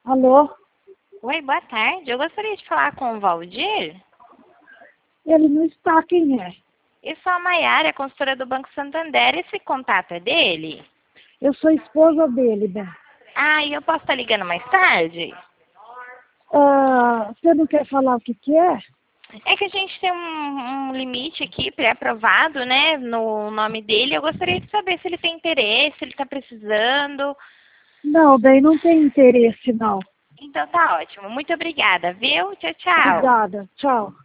Alô? Oi, boa tarde. Eu gostaria de falar com o Valdir. Ele não está, quem é? Eu sou a Maiara, consultora do Banco Santander. Esse contato é dele? Eu sou esposa dele, Bem. Ah, e eu posso estar ligando mais tarde? Você não quer falar o que é? É que a gente tem um limite aqui pré-aprovado, né, no nome dele. Eu gostaria de saber se ele tem interesse, se ele está precisando. Não, Bem, não tem interesse, não. Então tá ótimo. Muito obrigada, viu? Tchau, tchau. Obrigada. Tchau.